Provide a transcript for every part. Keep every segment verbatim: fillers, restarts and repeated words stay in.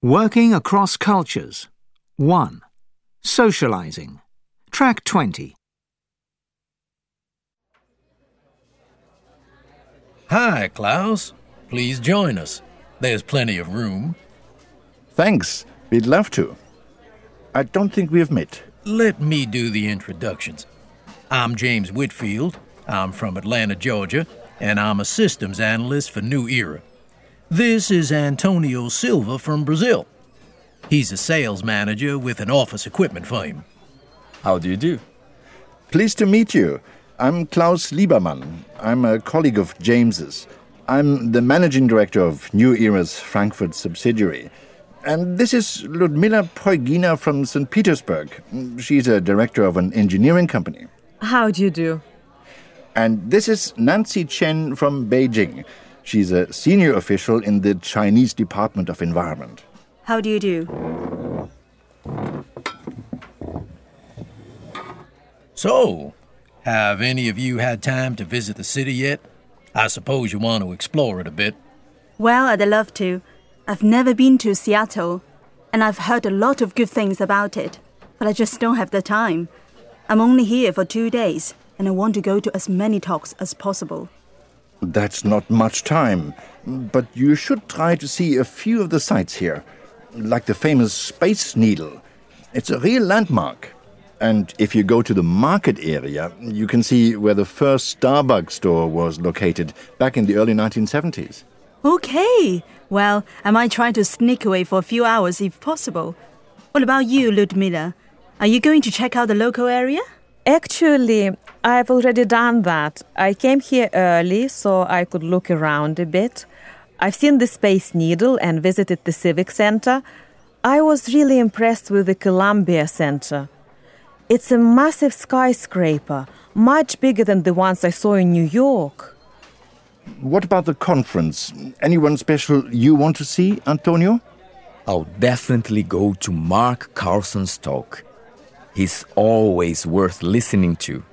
Working across cultures. one. Socializing. Track twenty. Hi, Klaus. Please join us. There's plenty of room. Thanks. We'd love to. I don't think we have met. Let me do the introductions. I'm James Whitfield. I'm from Atlanta, Georgia, and I'm a systems analyst for New Era. This is Antonio Silva from Brazil. He's a sales manager with an office equipment firm. How do you do? Pleased to meet you. I'm Klaus Liebermann. I'm a colleague of James's. I'm the managing director of New Era's Frankfurt subsidiary. And this is Ludmila Poygina from Saint Petersburg. She's a director of an engineering company. How do you do? And this is Nancy Chen from Beijing. She's a senior official in the Chinese Department of Environment. How do you do? So, have any of you had time to visit the city yet? I suppose you want to explore it a bit. Well, I'd love to. I've never been to Seattle, and I've heard a lot of good things about it, but I just don't have the time. I'm only here for two days, and I want to go to as many talks as possible. That's not much time, but you should try to see a few of the sites here, like the famous Space Needle. It's a real landmark. And if you go to the market area, you can see where the first Starbucks store was located back in the early nineteen seventies. Okay. Well, I might try to sneak away for a few hours if possible. What about you, Ludmila? Are you going to check out the local area? Actually, I've already done that. I came here early so I could look around a bit. I've seen the Space Needle and visited the Civic Center. I was really impressed with the Columbia Center. It's a massive skyscraper, much bigger than the ones I saw in New York. What about the conference? Anyone special you want to see, Antonio? I'll definitely go to Mark Carlson's talk. He's always worth listening to.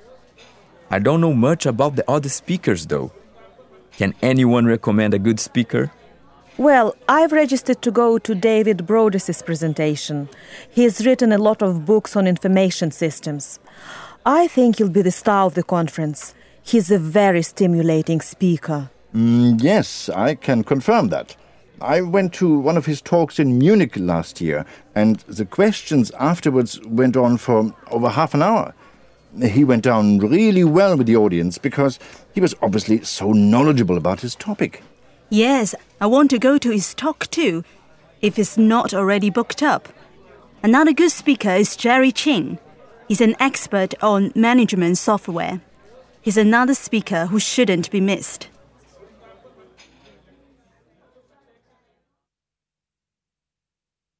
I don't know much about the other speakers, though. Can anyone recommend a good speaker? Well, I've registered to go to David Brodess' presentation. He's written a lot of books on information systems. I think he'll be the star of the conference. He's a very stimulating speaker. Mm, yes, I can confirm that. I went to one of his talks in Munich last year, and the questions afterwards went on for over half an hour. He went down really well with the audience because he was obviously so knowledgeable about his topic. Yes, I want to go to his talk too, if it's not already booked up. Another good speaker is Jerry Chin. He's an expert on management software. He's another speaker who shouldn't be missed.